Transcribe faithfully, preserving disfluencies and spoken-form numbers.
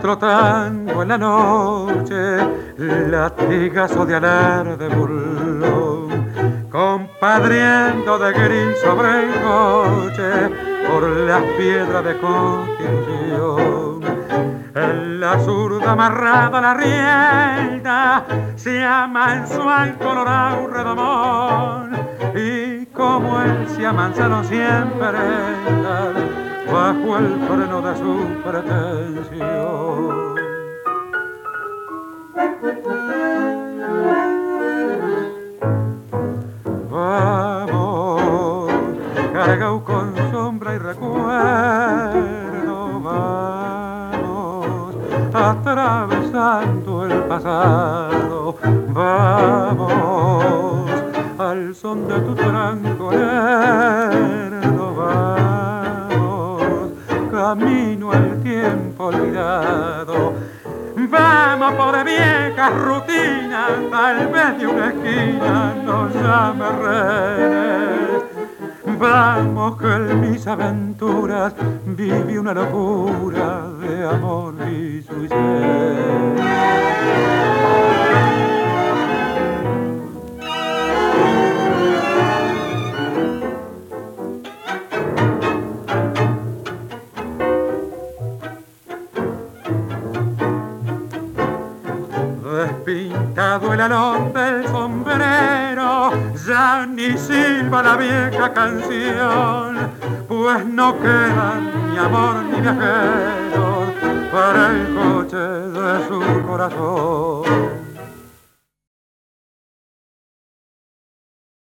otro tango en la noche, latigazo de alarde burlón, compadriendo de gris sobre el coche por las piedras de Constitución. En la zurda amarrada a la rienda se amansó al colorado redomón, y como él se amansaron siempre bajo el freno de su pretensión. Vamos, cargado con sombra y recuerdo, vamos, atravesando el pasado, vamos, al son de tu tranco lerdo, vamos, camino al tiempo olvidado. Vamos por viejas rutinas, tal vez de una esquina nos llame rehenes. Vamos que en mis aventuras viví una locura de amor y suicidio. Despintado el alón del sombrero, ya ni silba la vieja canción, pues no quedan ni amor ni viajeros para el coche de su corazón.